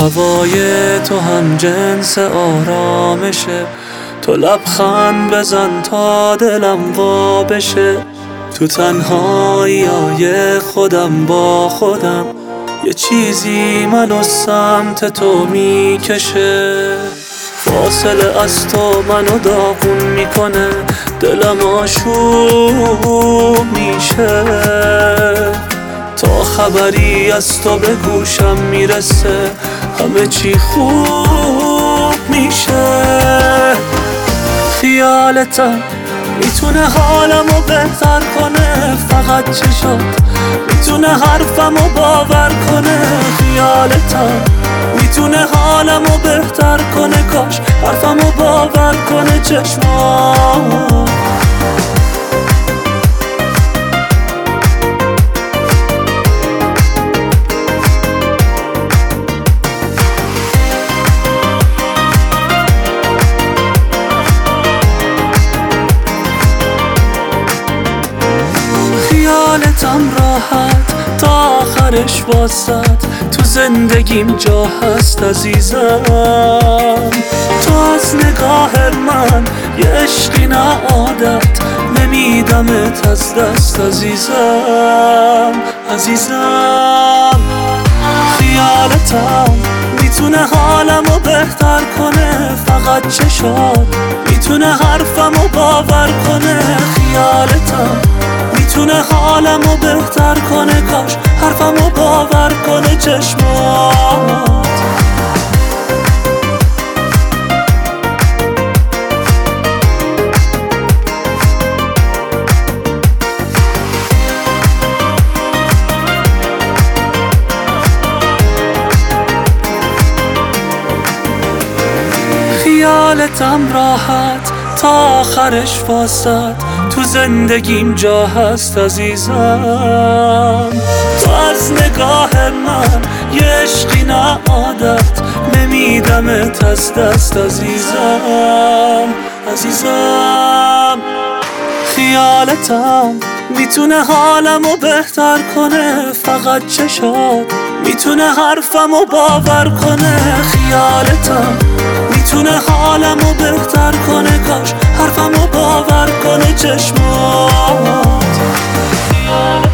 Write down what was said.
هوای تو هم جنس آرامشه، تو لبخند بزن تا دلم وا بشه. تو تنهایی خودم با خودم، یه چیزی منو سمت تو میکشه. فاصله از تو منو داغون میکنه، دلم آشوب میشه. تا خبری از تو به گوشم میرسه، همه چی خوب میشه. خیالتم میتونه حالمو بهتر کنه، فقط چشات میتونه حرفمو باور کنه. خیالتم میتونه حالمو بهتر کنه، کاش حرفمو باور کنه چشمات. خیالتم راحت تا آخرش واسد، تو زندگیم جا هست عزیزم. تو از نگاه من یه عشقی نه عادت، نمیدمت از دست عزیزم. خیالتم میتونه حالمو بهتر کنه، فقط چشات میتونه حرفمو باور کنه. خیالتم میتونه حالمو بهتر کنه، کاش حرفمو باور کنه چشمات. خیالتم راحت تا آخرش واسد، تو زندگیم جا هست عزیزم. تو از نگاه من یه عشقی نه عادت، نمیدمت از دست عزیزم. خیالتم میتونه حالمو بهتر کنه، فقط چشات میتونه حرفمو باور کنه. خیالتم میتونه حالمو بهتر کنه، کاش حرفمو باور کنه چشمات.